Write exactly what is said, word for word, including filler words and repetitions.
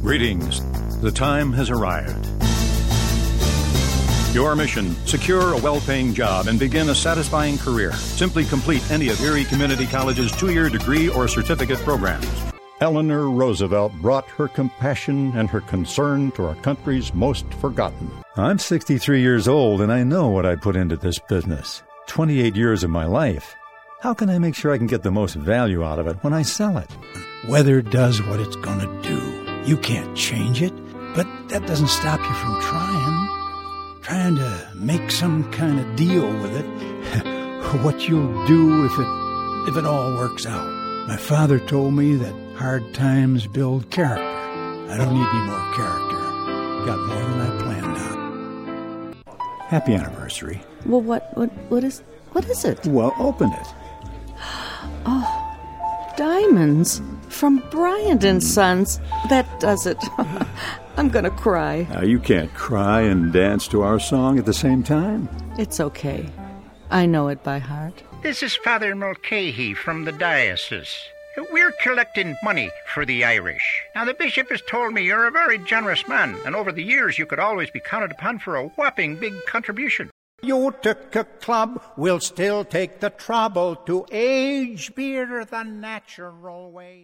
Greetings. The time has arrived. Your mission, secure a well-paying job and begin a satisfying career. Simply complete any of Erie Community College's two-year degree or certificate programs. Eleanor Roosevelt brought her compassion and her concern to our country's most forgotten. I'm sixty-three years old, and I know what I put into this business. twenty-eight years of my life. How can I make sure I can get the most value out of it when I sell it? Weather does what it's going to do. You can't change it, but that doesn't stop you from trying. Trying to make some kind of deal with it. What you'll do if it if it all works out. My father told me that hard times build character. I don't need any more character. Got more than I planned on. Happy anniversary. Well, what, what, what is, what is it? Well, open it. Oh, diamonds from Bryant and Sons. That does it. I'm gonna cry. Now, you can't cry and dance to our song at the same time. It's okay. I know it by heart. This is Father Mulcahy from the diocese. We're collecting money for the Irish. Now, the bishop has told me you're a very generous man, and over the years you could always be counted upon for a whopping big contribution. Utica Club will still take the trouble to age beer the natural way.